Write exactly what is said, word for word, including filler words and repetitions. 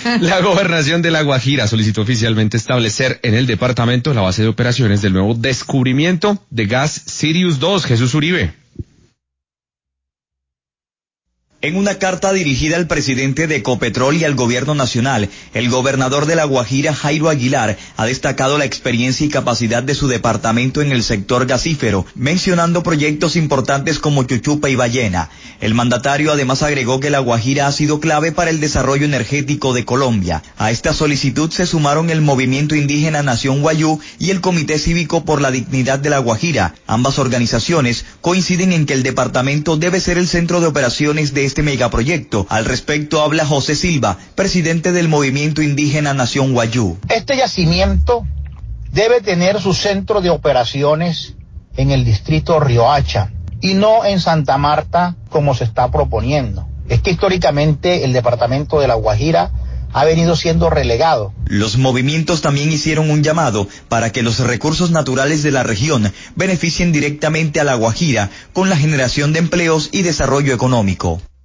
La gobernación de La Guajira solicitó oficialmente establecer en el departamento la base de operaciones del nuevo descubrimiento de gas Sirius dos. Jesús Uribe. En una carta dirigida al presidente de Ecopetrol y al gobierno nacional, el gobernador de La Guajira, Jairo Aguilar, ha destacado la experiencia y capacidad de su departamento en el sector gasífero, mencionando proyectos importantes como Chuchupa y Ballena. El mandatario además agregó que La Guajira ha sido clave para el desarrollo energético de Colombia. A esta solicitud se sumaron el movimiento indígena Nación Wayuu y el Comité Cívico por la Dignidad de La Guajira. Ambas organizaciones coinciden en que el departamento debe ser el centro de operaciones de este megaproyecto. Al respecto habla José Silva, presidente del movimiento indígena Nación Wayuu. Este yacimiento debe tener su centro de operaciones en el distrito Riohacha y no en Santa Marta como se está proponiendo. Es que históricamente el departamento de La Guajira ha venido siendo relegado. Los movimientos también hicieron un llamado para que los recursos naturales de la región beneficien directamente a La Guajira con la generación de empleos y desarrollo económico.